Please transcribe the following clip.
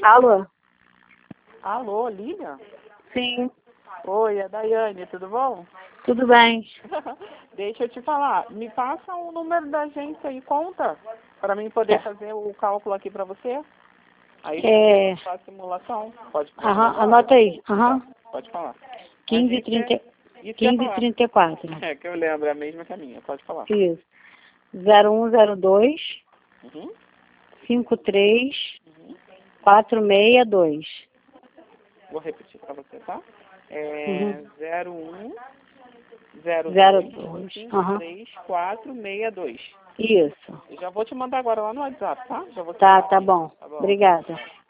Alô? Alô, Lívia? Sim, Oi, é a Daiane, tudo bom? tudo bem. Deixa eu te falar, me passa o número da agência e conta, para mim poder fazer o cálculo aqui para você. Aí você faz a simulação. Pode falar agora? Anota aí. Pode falar. 1534. É que eu lembro, é a mesma que a minha, pode falar. Isso. 0102 Uhum. 53 Uhum. 462. Vou repetir para você, tá? Uhum. 01 02. 53 462. Isso. Já vou te mandar agora lá no WhatsApp, tá? Já vou te Tá mandar. bom. Tá bom. Obrigada.